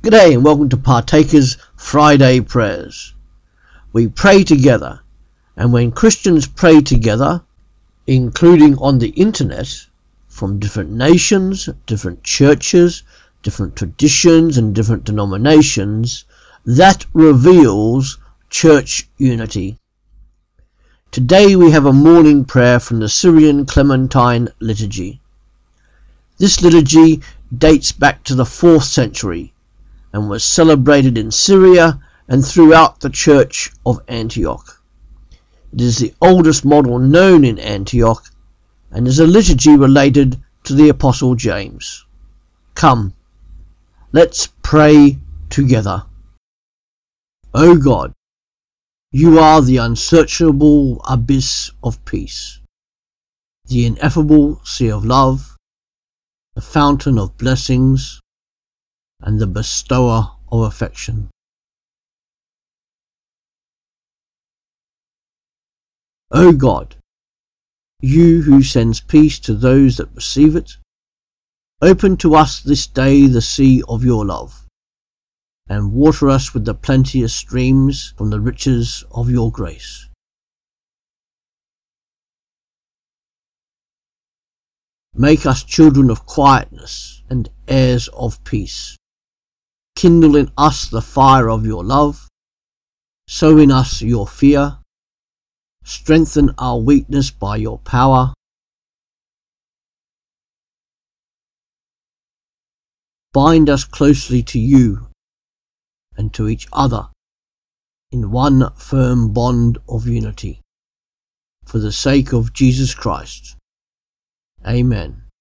G'day and welcome to Partakers Friday Prayers. We pray together, and when Christians pray together, including on the internet, from different nations, different churches, different traditions and different denominations, that reveals church unity. Today we have a morning prayer from the Syrian Clementine liturgy. This liturgy dates back to the 4th century and was celebrated in Syria and throughout the Church of Antioch. It is the oldest model known in Antioch and is a liturgy related to the Apostle James. Come, let's pray together. O God, you are the unsearchable abyss of peace, the ineffable sea of love, the fountain of blessings, and the bestower of affection. O God, you who sends peace to those that receive it, open to us this day the sea of your love, and water us with the plenteous streams from the riches of your grace. Make us children of quietness and heirs of peace. Kindle in us the fire of your love, sow in us your fear, strengthen our weakness by your power, bind us closely to you and to each other in one firm bond of unity, for the sake of Jesus Christ. Amen.